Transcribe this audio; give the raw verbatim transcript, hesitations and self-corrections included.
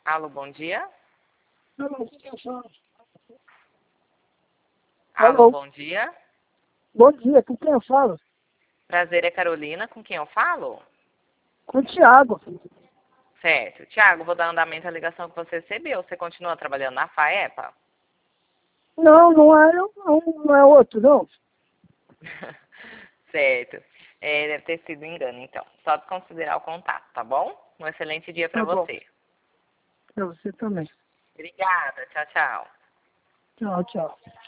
Alô, bom dia. Alô, quem eu falo? Alô, Alô. bom dia. Bom dia, com quem eu falo? Prazer, é Carolina, com quem eu falo? Com o Thiago. Certo. Tiago, vou dar andamento à ligação que você recebeu. Você continua trabalhando na FAEPA? Não, não é eu, não, não é outro, não. Certo. É, deve ter sido engano, então. Só desconsiderar o contato, tá bom? Um excelente dia para Tá bom. você. Pra você também. Obrigada. Tchau, tchau. Tchau, tchau.